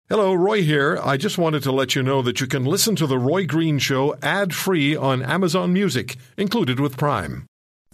Hello, Roy here. I just wanted to let you know that you can listen to The Roy Green Show ad-free on Amazon Music, included with Prime.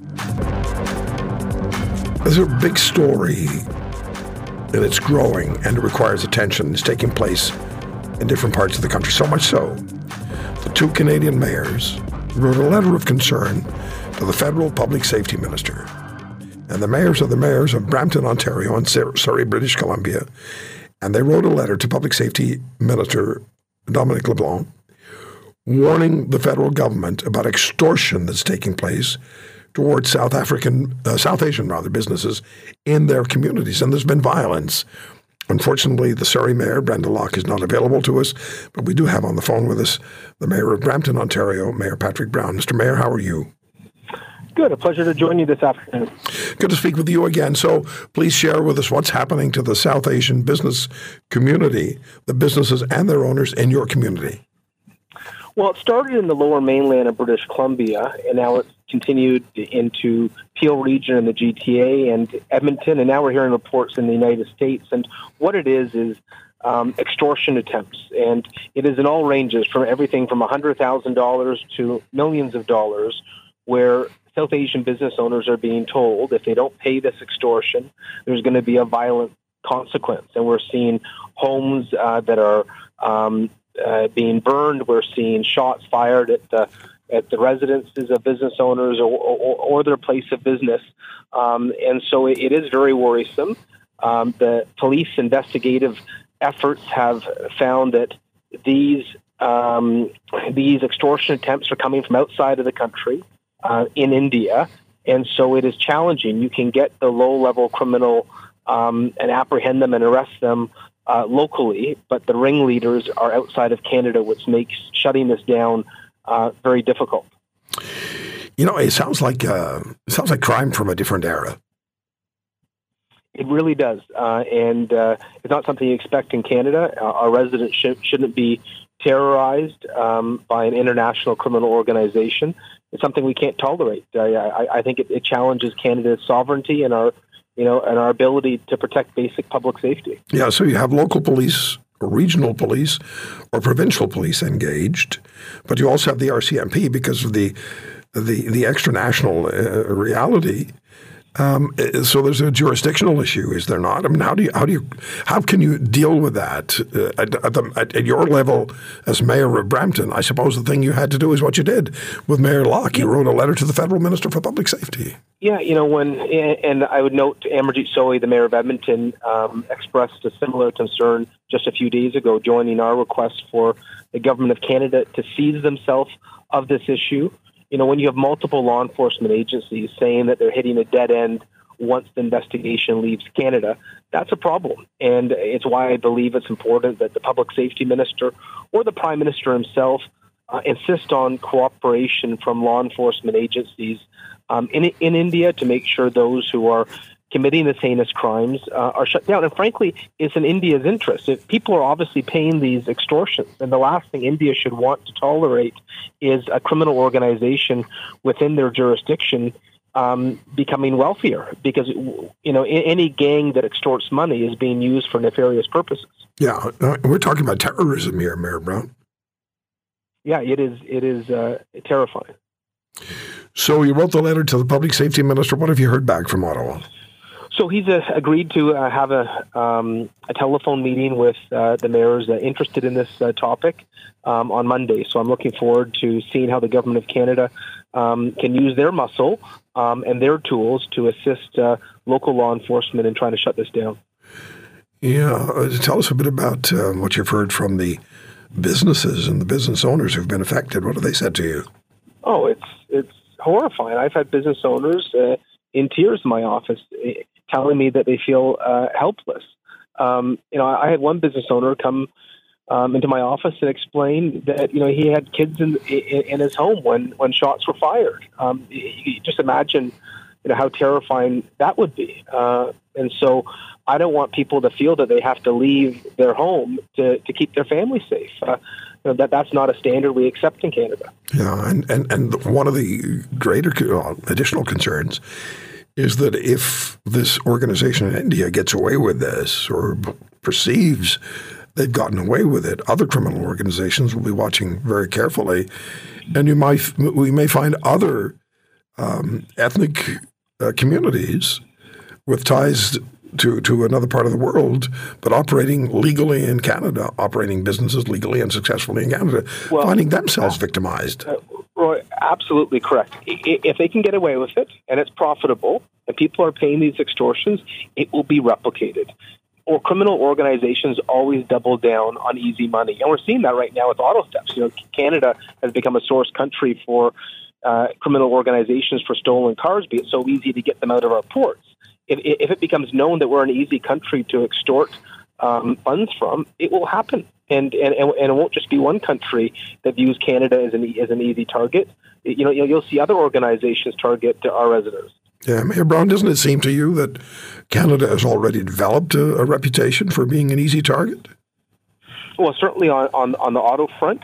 There's a big story, and it's growing, and it requires attention. It's taking place in different parts of the country, so much so the two Canadian mayors wrote a letter of concern to the federal public safety minister. And the mayors are the mayors of Brampton, Ontario, and Surrey, British Columbia. And they wrote a letter to Public Safety Minister Dominic LeBlanc warning the federal government about extortion that's taking place towards South Asian businesses in their communities. And there's been violence. Unfortunately, the Surrey Mayor, Brenda Locke, is not available to us, but we do have on the phone with us the Mayor of Brampton, Ontario, Mayor Patrick Brown. Mr. Mayor, how are you? Good. A pleasure to join you this afternoon. Good to speak with you again. So please share with us what's happening to the South Asian business community, the businesses and their owners in your community. Well, it started in the lower mainland of British Columbia, and now it's continued into Peel region and the GTA and Edmonton, and now we're hearing reports in the United States. And what it is extortion attempts, and it is in all ranges from everything from $100,000 to millions of dollars, where South Asian business owners are being told if they don't pay this extortion, there's going to be a violent consequence. And we're seeing homes that are being burned. We're seeing shots fired at the residences of business owners or their place of business. And so it is very worrisome. The police investigative efforts have found that these extortion attempts are coming from outside of the country. In India, and so it is challenging. You can get the low-level criminal and apprehend them and arrest them locally, but the ringleaders are outside of Canada, which makes shutting this down very difficult. You know, it sounds like crime from a different era. It really does, and it's not something you expect in Canada. Our residents shouldn't be terrorized by an international criminal organization. It's something we can't tolerate. I think it challenges Canada's sovereignty and our ability to protect basic public safety. Yeah, so you have local police, or regional police, or provincial police engaged, but you also have the RCMP because of the extranational reality. So there's a jurisdictional issue, is there not? I mean, how can you deal with that at your level as mayor of Brampton? I suppose the thing you had to do is what you did with Mayor Locke. You wrote a letter to the federal minister for public safety. Yeah, and I would note Amarjeet Sohi, the mayor of Edmonton, expressed a similar concern just a few days ago, joining our request for the government of Canada to seize themselves of this issue. You know, when you have multiple law enforcement agencies saying that they're hitting a dead end once the investigation leaves Canada, that's a problem. And it's why I believe it's important that the public safety minister or the prime minister himself insist on cooperation from law enforcement agencies in India to make sure those who are committing this heinous crimes are shut down. And frankly, it's in India's interest. If people are obviously paying these extortions, and the last thing India should want to tolerate is a criminal organization within their jurisdiction becoming wealthier, because any gang that extorts money is being used for nefarious purposes. Yeah, we're talking about terrorism here, Mayor Brown. Yeah, it is terrifying. So you wrote the letter to the public safety minister. What have you heard back from Ottawa? So he's agreed to have a telephone meeting with the mayors interested in this topic on Monday. So I'm looking forward to seeing how the government of Canada can use their muscle and their tools to assist local law enforcement in trying to shut this down. Yeah. Tell us a bit about what you've heard from the businesses and the business owners who've been affected. What have they said to you? Oh, it's horrifying. I've had business owners in tears in my office telling me that they feel helpless. I had one business owner come into my office and explain that he had kids in his home when shots were fired. You just imagine how terrifying that would be. And so I don't want people to feel that they have to leave their home to keep their family safe. That's not a standard we accept in Canada. Yeah, and one of the greater additional concerns is that if this organization in India gets away with this or perceives they've gotten away with it, other criminal organizations will be watching very carefully, and we may find other ethnic communities with ties to another part of the world, but operating legally in Canada, operating businesses legally and successfully in Canada, finding themselves victimized. Roy, absolutely correct. If they can get away with it and it's profitable and people are paying these extortions, it will be replicated. Or criminal organizations always double down on easy money. And we're seeing that right now with auto thefts. Canada has become a source country for criminal organizations for stolen cars, because it's so easy to get them out of our ports. If it becomes known that we're an easy country to extort funds from, it will happen. And it won't just be one country that views Canada as an easy target. You'll see other organizations target our residents. Yeah, Mayor Brown, doesn't it seem to you that Canada has already developed a reputation for being an easy target? Well, certainly on the auto front.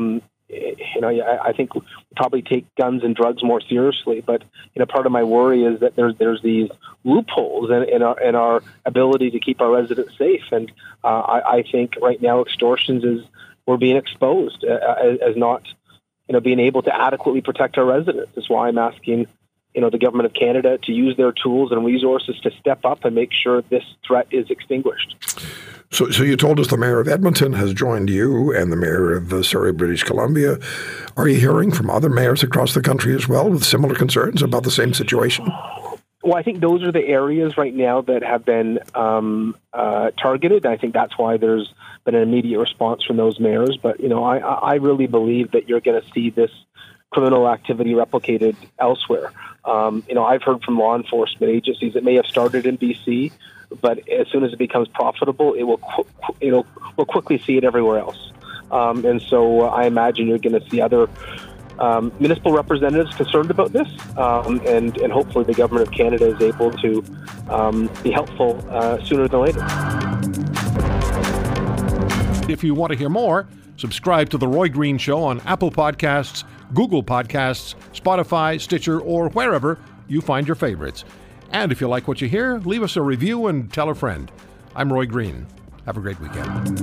I think we probably take guns and drugs more seriously, but part of my worry is that there's these loopholes in our ability to keep our residents safe, and I think right now extortions we're being exposed as not being able to adequately protect our residents. That's why I'm asking the Government of Canada to use their tools and resources to step up and make sure this threat is extinguished. So you told us the Mayor of Edmonton has joined you and the Mayor of Surrey, British Columbia. Are you hearing from other mayors across the country as well with similar concerns about the same situation? Well, I think those are the areas right now that have been targeted. I think that's why there's been an immediate response from those mayors. But, I really believe that you're going to see this criminal activity replicated elsewhere. I've heard from law enforcement agencies that may have started in BC, but as soon as it becomes profitable, we'll quickly see it everywhere else. And so I imagine you're going to see other municipal representatives concerned about this, and hopefully the Government of Canada is able to be helpful sooner than later. If you want to hear more, subscribe to The Roy Green Show on Apple Podcasts, Google Podcasts, Spotify, Stitcher, or wherever you find your favorites. And if you like what you hear, leave us a review and tell a friend. I'm Roy Green. Have a great weekend.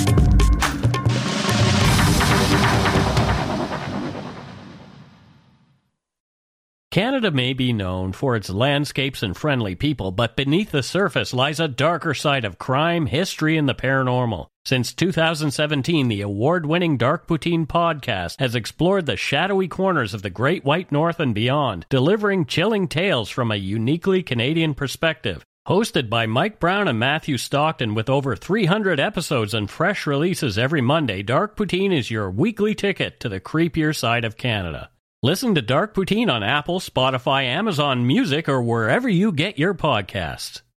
Canada may be known for its landscapes and friendly people, but beneath the surface lies a darker side of crime, history, and the paranormal. Since 2017, the award-winning Dark Poutine podcast has explored the shadowy corners of the Great White North and beyond, delivering chilling tales from a uniquely Canadian perspective. Hosted by Mike Brown and Matthew Stockton with over 300 episodes and fresh releases every Monday, Dark Poutine is your weekly ticket to the creepier side of Canada. Listen to Dark Poutine on Apple, Spotify, Amazon Music, or wherever you get your podcasts.